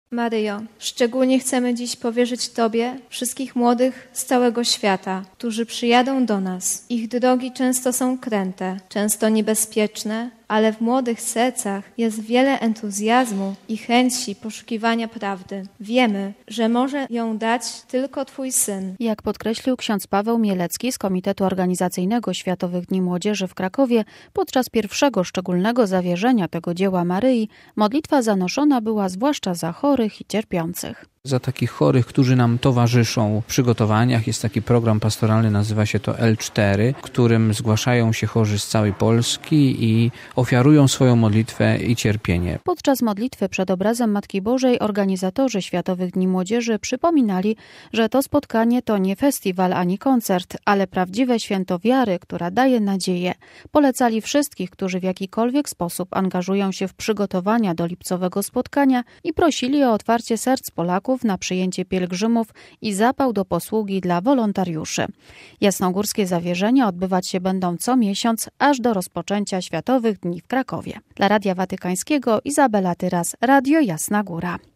Maryjo, szczególnie chcemy dziś powierzyć Tobie wszystkich młodych z całego świata, którzy przyjadą do nas. Ich drogi często są kręte, często niebezpieczne, ale w młodych sercach jest wiele entuzjazmu i chęci poszukiwania prawdy. Wiemy, że może ją dać tylko Twój Syn. Jak podkreślił ksiądz Paweł Mielecki z Komitetu Organizacyjnego Światowych Dni Młodzieży w Krakowie, podczas pierwszego szczególnego zawierzenia tego dzieła Maryi modlitwa zanoszona była zwłaszcza za chorych i cierpiących. Za takich chorych, którzy nam towarzyszą w przygotowaniach. Jest taki program pastoralny, nazywa się to L4, w którym zgłaszają się chorzy z całej Polski i ofiarują swoją modlitwę i cierpienie. Podczas modlitwy przed obrazem Matki Bożej organizatorzy Światowych Dni Młodzieży przypominali, że to spotkanie to nie festiwal ani koncert, ale prawdziwe święto wiary, która daje nadzieję. Polecali wszystkich, którzy w jakikolwiek sposób angażują się w przygotowania do lipcowego spotkania i prosili o otwarcie serc Polaków na przyjęcie pielgrzymów i zapał do posługi dla wolontariuszy. Jasnogórskie zawierzenia odbywać się będą co miesiąc, aż do rozpoczęcia Światowych Dni w Krakowie. Dla Radia Watykańskiego Izabela Tyras, Radio Jasna Góra.